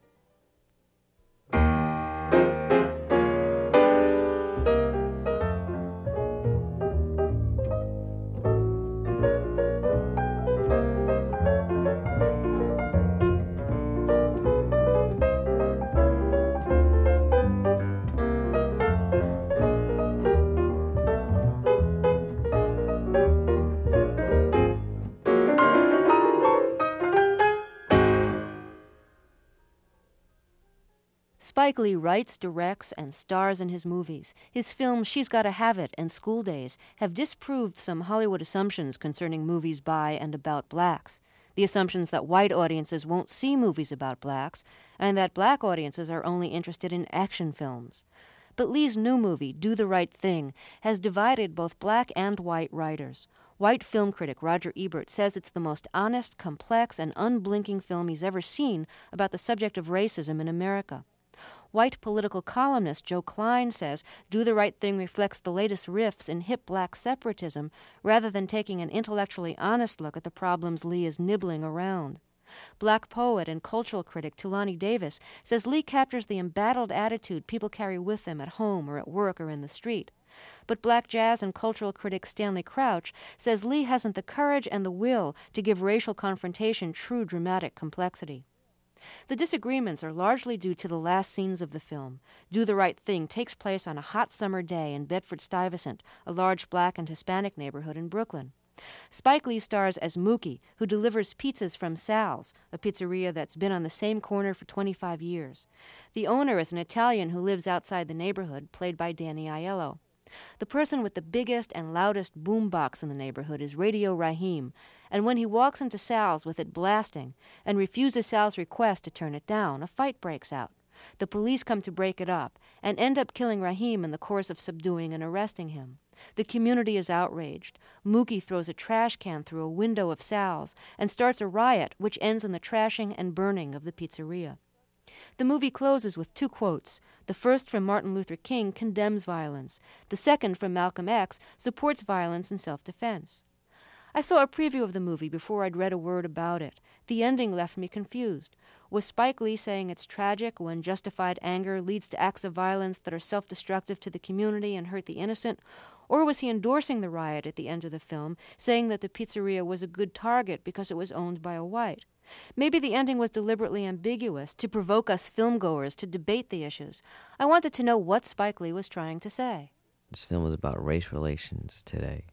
S1: Spike Lee writes, directs, and stars in his movies. His films She's Gotta Have It and School Days have disproved some Hollywood assumptions concerning movies by and about blacks. The assumptions that white audiences won't see movies about blacks, and that black audiences are only interested in action films. But Lee's new movie, Do the Right Thing, has divided both black and white writers. White film critic Roger Ebert says it's the most honest, complex, and unblinking film he's ever seen about the subject of racism in America. White political columnist Joe Klein says Do the Right Thing reflects the latest riffs in hip black separatism rather than taking an intellectually honest look at the problems Lee is nibbling around. Black poet and cultural critic Tulani Davis says Lee captures the embattled attitude people carry with them at home or at work or in the street. But black jazz and cultural critic Stanley Crouch says Lee hasn't the courage and the will to give racial confrontation true dramatic complexity. The disagreements are largely due to the last scenes of the film. Do the Right Thing takes place on a hot summer day in Bedford-Stuyvesant, a large black and Hispanic neighborhood in Brooklyn. Spike Lee stars as Mookie, who delivers pizzas from Sal's, a pizzeria that's been on the same corner for twenty-five years. The owner is an Italian who lives outside the neighborhood, played by Danny Aiello. The person with the biggest and loudest boombox in the neighborhood is Radio Raheem, and when he walks into Sal's with it blasting and refuses Sal's request to turn it down, a fight breaks out. The police come to break it up and end up killing Raheem in the course of subduing and arresting him. The community is outraged. Mookie throws a trash can through a window of Sal's and starts a riot which ends in the trashing and burning of the pizzeria. The movie closes with two quotes. The first from Martin Luther King condemns violence. The second from Malcolm X supports violence and self-defense. I saw a preview of the movie before I'd read a word about it. The ending left me confused. Was Spike Lee saying it's tragic when justified anger leads to acts of violence that are self-destructive to the community and hurt the innocent? Or was he endorsing the riot at the end of the film, saying that the pizzeria was a good target because it was owned by a white? Maybe the ending was deliberately ambiguous to provoke us filmgoers to debate the issues. I wanted to know what Spike Lee was trying to say.
S10: This film is about race relations today.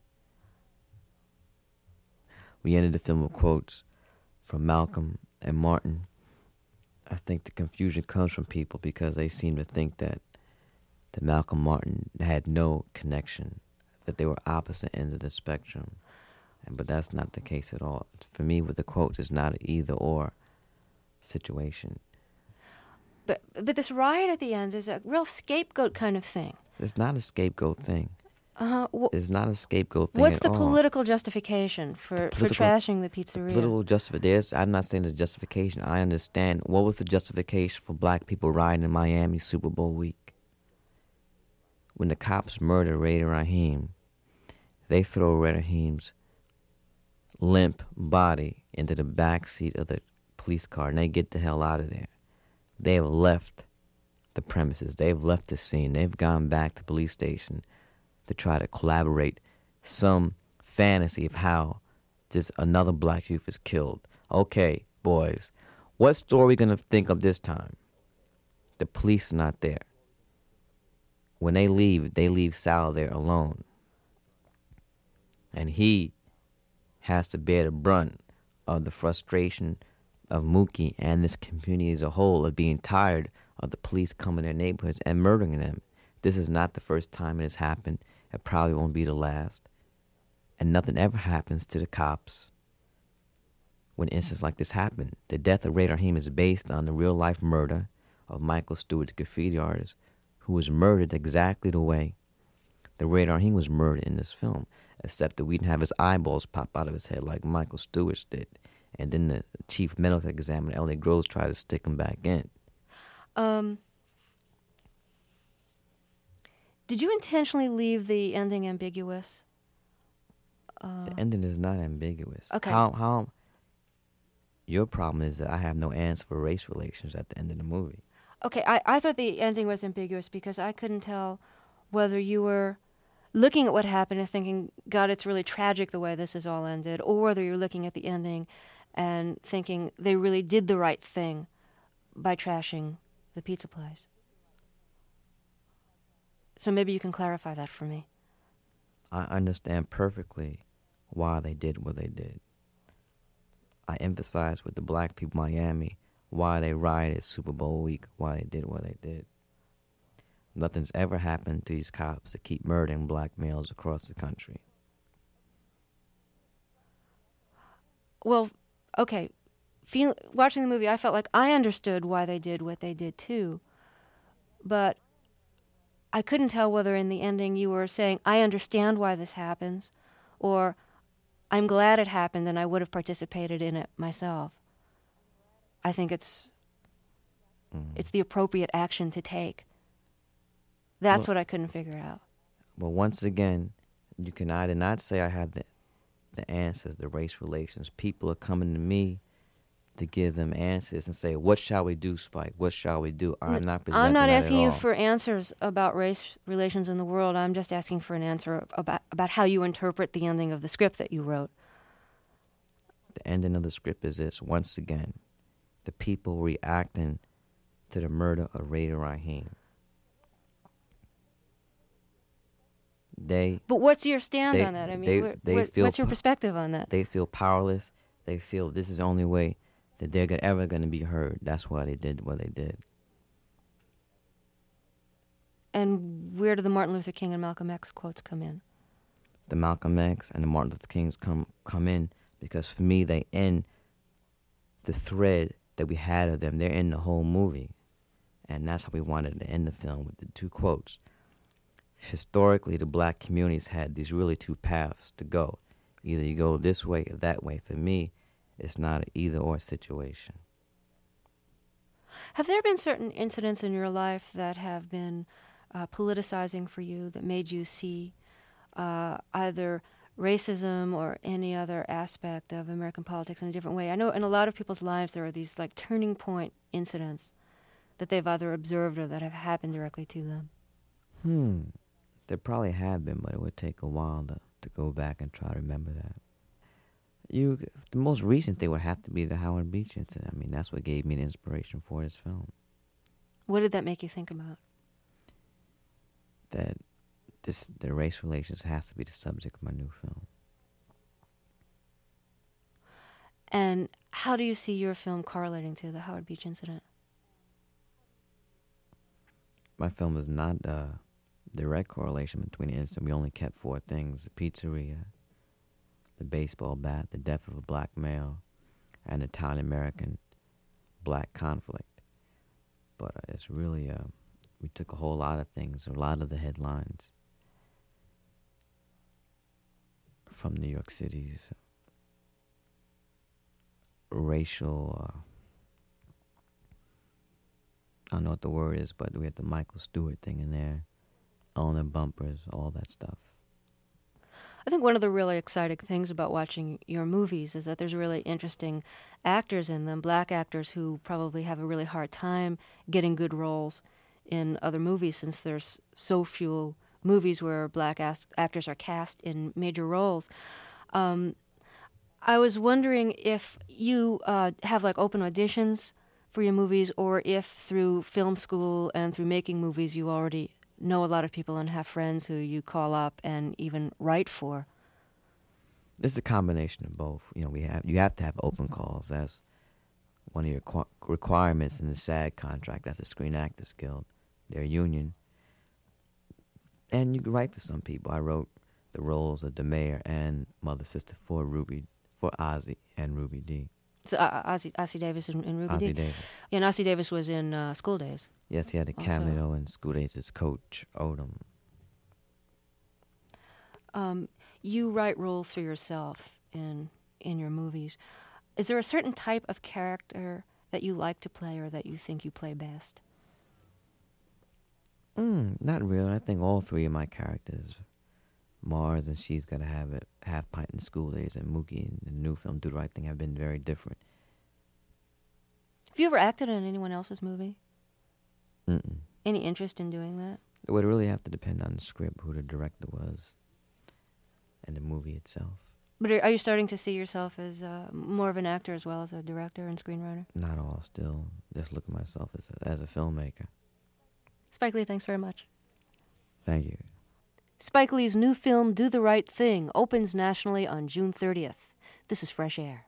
S10: We ended the film with quotes from Malcolm and Martin. I think the confusion comes from people because they seem to think that, that Malcolm Martin had no connection, that they were opposite ends of the spectrum. But that's not the case at all. For me, with the quotes, it's not an either-or situation.
S1: But but this riot at the end is a real scapegoat kind of thing.
S10: It's not a scapegoat thing.
S1: Uh, wh-
S10: it's not a scapegoat thing
S1: What's
S10: at
S1: the
S10: all.
S1: political justification for, political, for trashing the pizzeria?
S10: Political justification. I'm not saying the justification. I understand. What was the justification for black people riding in Miami Super Bowl week? When the cops murder Ray Raheem, they throw Ray Raheem's limp body into the back seat of the police car and they get the hell out of there. They have left the premises. They've left the scene. They've gone back to the police station to try to collaborate some fantasy of how this another black youth is killed. Okay, boys, what story are we going to think of this time? The police are not there. When they leave, they leave Sal there alone. And he has to bear the brunt of the frustration of Mookie and this community as a whole of being tired of the police coming to their neighborhoods and murdering them. This is not the first time it has happened. It probably won't be the last. And nothing ever happens to the cops when incidents like this happen. The death of Ray Rahim is based on the real-life murder of Michael Stewart, the graffiti artist, who was murdered exactly the way that Ray Rahim was murdered in this film, except that we didn't have his eyeballs pop out of his head like Michael Stewart's did. And then the chief medical examiner, L A Groves, tried to stick him back in.
S1: Um, did you intentionally leave the ending ambiguous? Uh,
S10: the ending is not ambiguous.
S1: Okay.
S10: How, how, your problem is that I have no answer for race relations at the end of the movie.
S1: Okay, I, I thought the ending was ambiguous because I couldn't tell whether you were looking at what happened and thinking, God, it's really tragic the way this has all ended, or whether you're looking at the ending and thinking they really did the right thing by trashing the pizza place. So maybe you can clarify that for me.
S10: I understand perfectly why they did what they did. I emphasize with the black people of Miami why they rioted Super Bowl week, why they did what they did. Nothing's ever happened to these cops that keep murdering black males across the country.
S1: Well, okay, Feel, watching the movie, I felt like I understood why they did what they did too, but I couldn't tell whether in the ending you were saying, I understand why this happens, or I'm glad it happened and I would have participated in it myself. I think it's mm. it's the appropriate action to take. That's
S10: well,
S1: what I couldn't figure out.
S10: Well, once again, you can either not say I have the the answers, the race relations. People are coming to me to give them answers and say, what shall we do, Spike? What shall we do? I'm not presenting
S1: I'm not
S10: that
S1: asking
S10: at
S1: you
S10: all.
S1: for answers about race relations in the world. I'm just asking for an answer about, about how you interpret the ending of the script that you wrote.
S10: The ending of the script is this, once again, the people reacting to the murder of Ray Rahim. They,
S1: but what's your stand
S10: they,
S1: on that? I mean,
S10: they,
S1: what,
S10: they
S1: what,
S10: feel
S1: what's your perspective on that?
S10: They feel powerless. They feel this is the only way that they're ever going to be heard. That's why they did what they did.
S1: And where do the Martin Luther King and Malcolm X quotes come in?
S10: The Malcolm X and the Martin Luther Kings come come in because for me they end the thread that we had of them. They're in the whole movie. And that's how we wanted to end the film, with the two quotes. Historically, the black communities had these really two paths to go. Either you go this way or that way. For me, it's not an either-or situation.
S1: Have there been certain incidents in your life that have been uh, politicizing for you, that made you see uh, either racism or any other aspect of American politics in a different way? I know in a lot of people's lives there are these like turning point incidents that they've either observed or that have happened directly to them.
S10: Hmm. There probably have been, but it would take a while to, to go back and try to remember that. You, the most recent thing would have to be the Howard Beach incident. I mean, that's what gave me the inspiration for this film.
S1: What did that make you think about?
S10: That this the race relations has to be the subject of my new film.
S1: And how do you see your film correlating to the Howard Beach incident?
S10: My film is not a direct correlation between the incident. We only kept four things: the pizzeria, the baseball bat, the death of a black male, and the Italian-American black conflict. But uh, it's really, uh, we took a whole lot of things, a lot of the headlines from New York City's racial, uh, I don't know what the word is, but we had the Michael Stewart thing in there, owner bumpers, all that stuff.
S1: I think one of the really exciting things about watching your movies is that there's really interesting actors in them, black actors who probably have a really hard time getting good roles in other movies since there's so few movies where black as- actors are cast in major roles. Um, I was wondering if you uh, have like open auditions for your movies, or if through film school and through making movies you already know a lot of people and have friends who you call up and even write for.
S10: This is a combination of both. You know, we have you have to have open calls. That's one of your qu- requirements in the SAG contract. That's the Screen Actors Guild, their union. And you can write for some people. I wrote the roles of the mayor and mother sister for Ruby, for Ozzie and Ruby Dee.
S1: So, uh, Ozzie, Ozzie Davis and, and Ruby
S10: Ozzie
S1: Dee?
S10: Davis.
S1: Yeah, and Ozzie Davis was in uh, School Days.
S10: Yes, he had a
S1: Also.
S10: cameo in School Days as Coach Odom.
S1: Um, you write roles for yourself in in your movies. Is there a certain type of character that you like to play or that you think you play best?
S10: Mm, not really. I think all three of my characters, Mars and She's Gotta Have It, Half Pint in School Days, and Mookie in the new film Do the Right Thing, have been very different.
S1: Have you ever acted in anyone else's movie?
S10: Mm-mm.
S1: Any interest in doing that?
S10: It would really have to depend on the script, who the director was, and the movie itself.
S1: But are, are you starting to see yourself as uh, more of an actor as well as a director and screenwriter?
S10: Not all, still. Just look at myself as a, as a filmmaker.
S1: Spike Lee, thanks very much.
S10: Thank you.
S1: Spike Lee's new film, Do the Right Thing, opens nationally on June thirtieth. This is Fresh Air.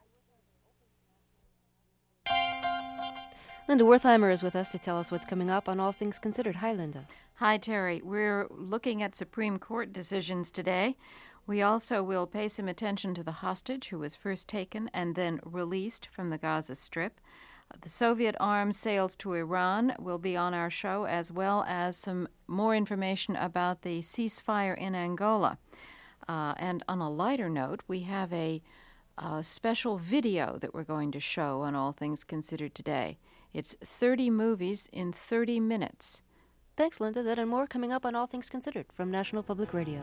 S1: Linda Wertheimer is with us to tell us what's coming up on All Things Considered. Hi, Linda.
S11: Hi, Terry. We're looking at Supreme Court decisions today. We also will pay some attention to the hostage who was first taken and then released from the Gaza Strip. The Soviet arms sales to Iran will be on our show, as well as some more information about the ceasefire in Angola. Uh, and on a lighter note, we have a, a special video that we're going to show on All Things Considered today. It's thirty movies in thirty minutes.
S1: Thanks, Linda. That and more coming up on All Things Considered from National Public Radio.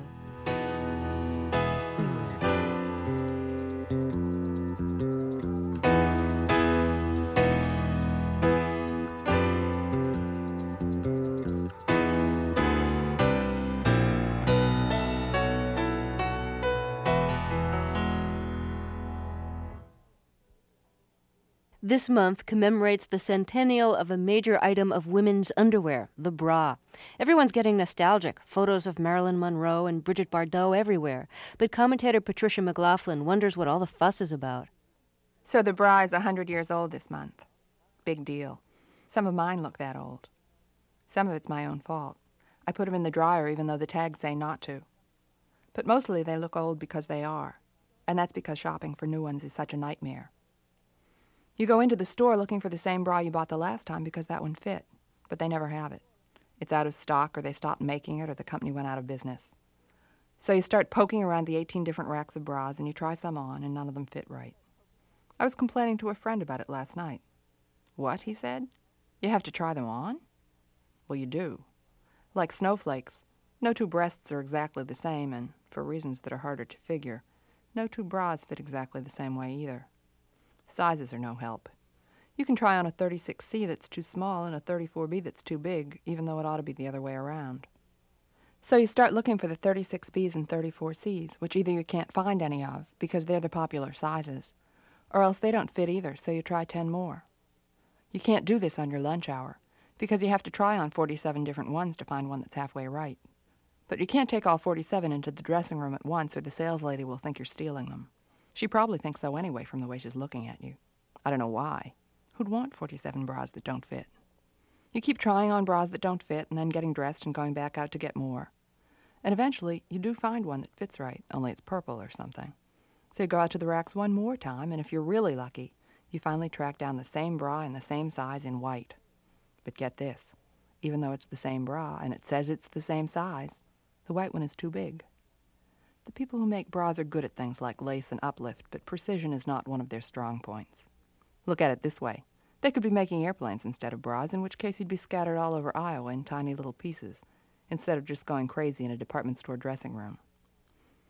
S1: This month commemorates the centennial of a major item of women's underwear, the bra. Everyone's getting nostalgic, photos of Marilyn Monroe and Brigitte Bardot everywhere. But commentator Patricia McLaughlin wonders what all the fuss is about.
S12: So the bra is one hundred years old this month. Big deal. Some of mine look that old. Some of it's my own fault. I put them in the dryer even though the tags say not to. But mostly they look old because they are. And that's because shopping for new ones is such a nightmare. You go into the store looking for the same bra you bought the last time because that one fit, but they never have it. It's out of stock, or they stopped making it, or the company went out of business. So you start poking around the eighteen different racks of bras, and you try some on, and none of them fit right. I was complaining to a friend about it last night. What, he said? You have to try them on? Well, you do. Like snowflakes, no two breasts are exactly the same, and for reasons that are harder to figure, no two bras fit exactly the same way either. Sizes are no help. You can try on a thirty-six C that's too small and a thirty-four B that's too big, even though it ought to be the other way around. So you start looking for the thirty-six Bs and thirty-four Cs, which either you can't find any of because they're the popular sizes, or else they don't fit either, so you try ten more. You can't do this on your lunch hour because you have to try on forty-seven different ones to find one that's halfway right. But you can't take all forty-seven into the dressing room at once or the sales lady will think you're stealing them. She probably thinks so anyway from the way she's looking at you. I don't know why. Who'd want forty-seven bras that don't fit? You keep trying on bras that don't fit and then getting dressed and going back out to get more. And eventually, you do find one that fits right, only it's purple or something. So you go out to the racks one more time, and if you're really lucky, you finally track down the same bra in the same size in white. But get this, even though it's the same bra and it says it's the same size, the white one is too big. The people who make bras are good at things like lace and uplift, but precision is not one of their strong points. Look at it this way. They could be making airplanes instead of bras, in which case you'd be scattered all over Iowa in tiny little pieces, instead of just going crazy in a department store dressing room.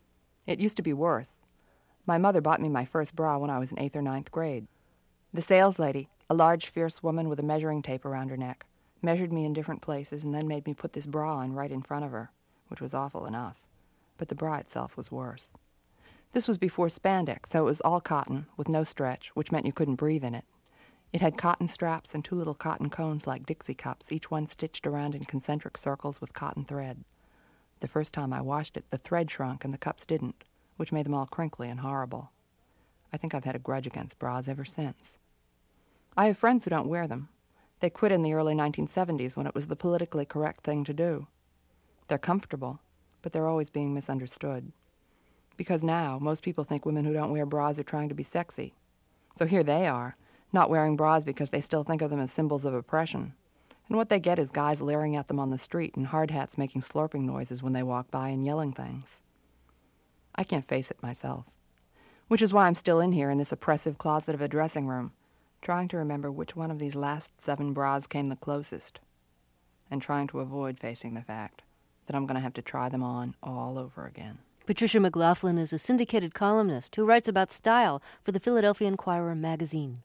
S12: It used to be worse. My mother bought me my first bra when I was in eighth or ninth grade. The sales lady, a large, fierce woman with a measuring tape around her neck, measured me in different places and then made me put this bra on right in front of her, which was awful enough. But the bra itself was worse. This was before spandex, so it was all cotton, with no stretch, which meant you couldn't breathe in it. It had cotton straps and two little cotton cones like Dixie cups, each one stitched around in concentric circles with cotton thread. The first time I washed it, the thread shrunk and the cups didn't, which made them all crinkly and horrible. I think I've had a grudge against bras ever since. I have friends who don't wear them. They quit in the early nineteen seventies when it was the politically correct thing to do. They're comfortable, but they're always being misunderstood. Because now, most people think women who don't wear bras are trying to be sexy. So here they are, not wearing bras because they still think of them as symbols of oppression. And what they get is guys leering at them on the street and hard hats making slurping noises when they walk by and yelling things. I can't face it myself. Which is why I'm still in here in this oppressive closet of a dressing room, trying to remember which one of these last seven bras came the closest, and trying to avoid facing the fact that I'm going to have to try them on all over again.
S1: Patricia McLaughlin is a syndicated columnist who writes about style for the Philadelphia Inquirer magazine.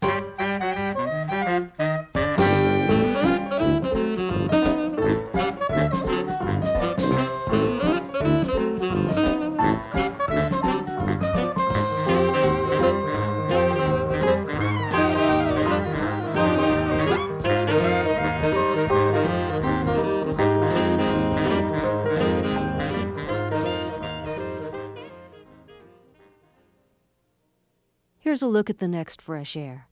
S1: Here's a look at the next Fresh Air.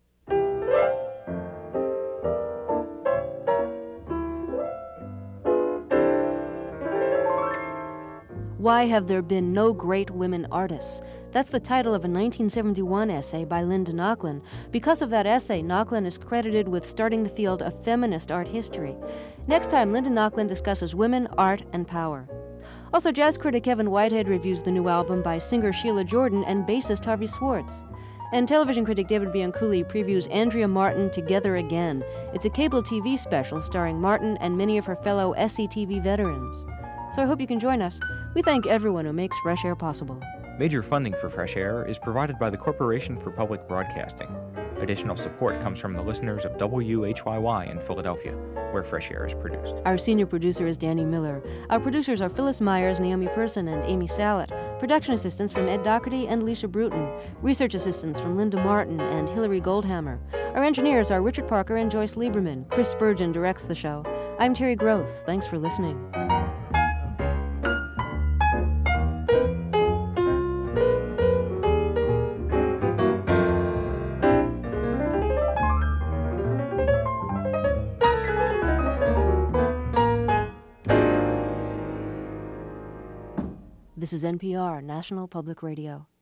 S1: Why Have There Been No Great Women Artists? That's the title of a nineteen seventy-one essay by Linda Nochlin. Because of that essay, Nochlin is credited with starting the field of feminist art history. Next time, Linda Nochlin discusses women, art, and power. Also, jazz critic Evan Whitehead reviews the new album by singer Sheila Jordan and bassist Harvey Swartz. And television critic David Bianculli previews Andrea Martin Together Again. It's a cable T V special starring Martin and many of her fellow S C T V veterans. So I hope you can join us. We thank everyone who makes Fresh Air possible.
S3: Major funding for Fresh Air is provided by the Corporation for Public Broadcasting. Additional support comes from the listeners of W H Y Y in Philadelphia, where Fresh Air is produced.
S1: Our senior producer is Danny Miller. Our producers are Phyllis Myers, Naomi Person, and Amy Sallet. Production assistants from Ed Doherty and Lisa Bruton. Research assistants from Linda Martin and Hillary Goldhammer. Our engineers are Richard Parker and Joyce Lieberman. Chris Spurgeon directs the show. I'm Terry Gross. Thanks for listening. This is N P R, National Public Radio.